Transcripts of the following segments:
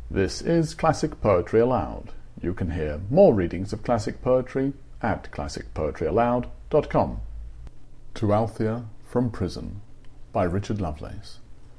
This is Classic Poetry Aloud. You can hear more readings of classic poetry at classicpoetryaloud.com. To Althea from Prison by Richard Lovelace.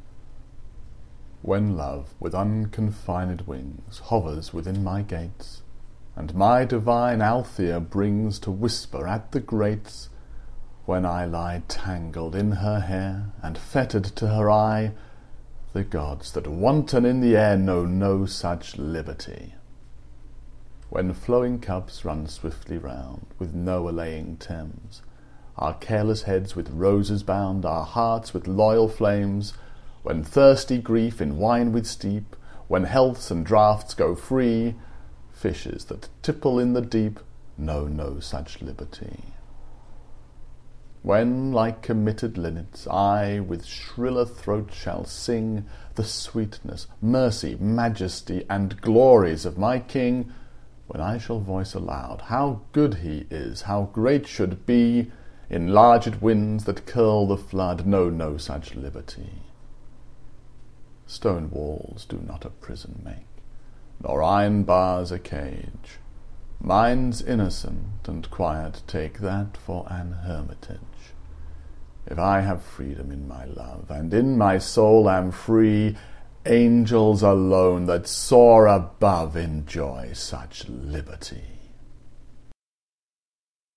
When love with unconfined wings hovers within my gates, and my divine Althea brings to whisper at the grates, when I lie tangled in her hair and fettered to her eye, the gods that wanton in the air know no such liberty. When flowing cups run swiftly round, with no allaying Thames, our careless heads with roses bound, our hearts with loyal flames, when thirsty grief in wine we steep, when healths and draughts go free, fishes that tipple in the deep know no such liberty. When, like committed linnets, I with shriller throat shall sing the sweetness, mercy, majesty, and glories of my King, when I shall voice aloud how good he is, how great should be, enlarged winds that curl the flood know no such liberty. Stone walls do not a prison make, nor iron bars a cage. Minds innocent and quiet take that for an hermitage. If I have freedom in my love, and in my soul am free, angels alone that soar above enjoy such liberty.